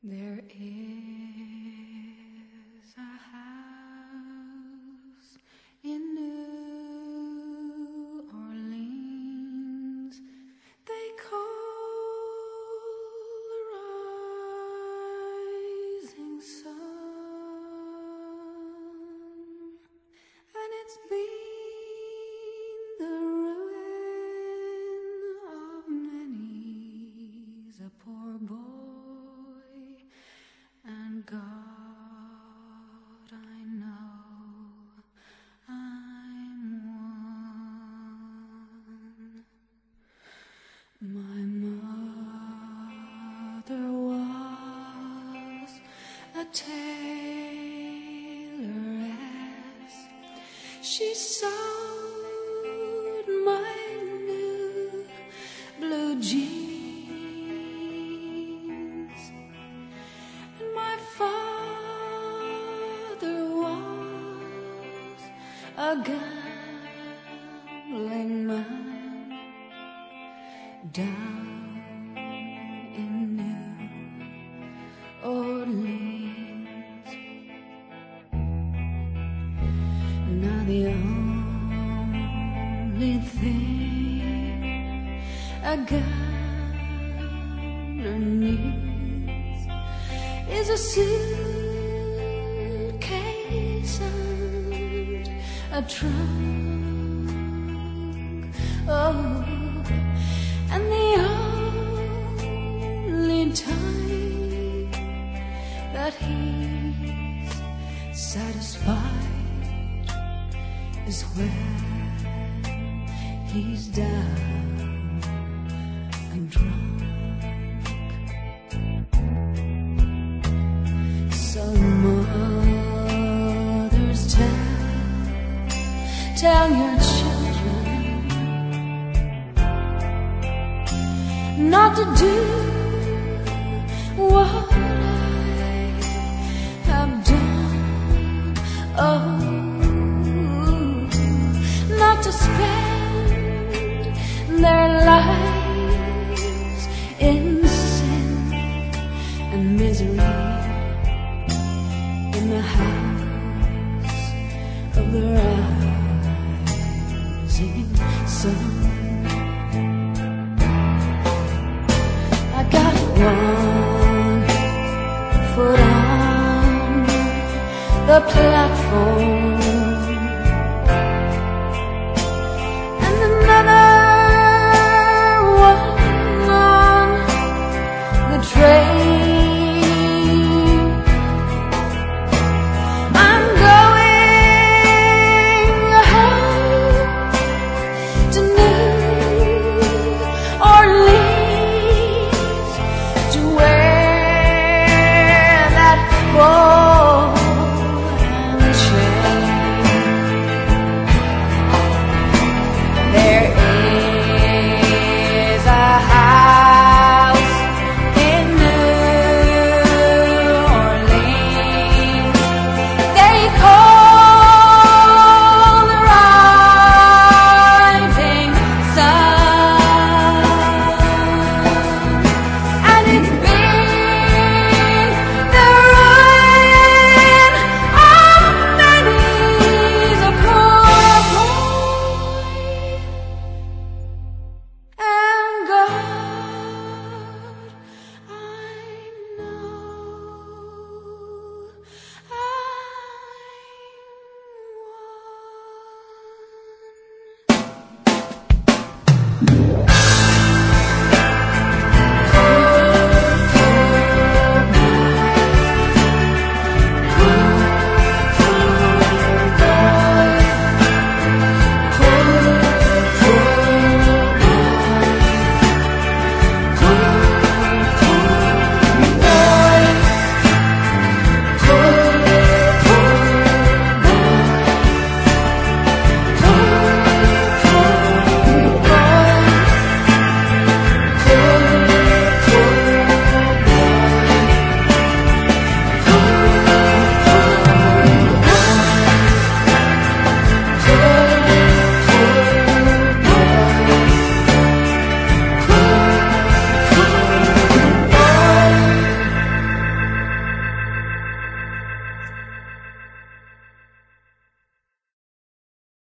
There is a house in New Orleans they call the Rising Sun, and it's been the ruin of many's a poor boy. And God, I know I'm one. My mother was a tailoress. She sewed my new blue jeans. A gambling man down in New Orleans. Now the only thing a gambler needs is a suitcase and a trunk, oh, and the only time that he's satisfied is when he's down and drunk. So mothers tell your children not to do what I have done. Oh, not to spend their lives in sin and misery in the house of the rising sun. I got one foot on the platform,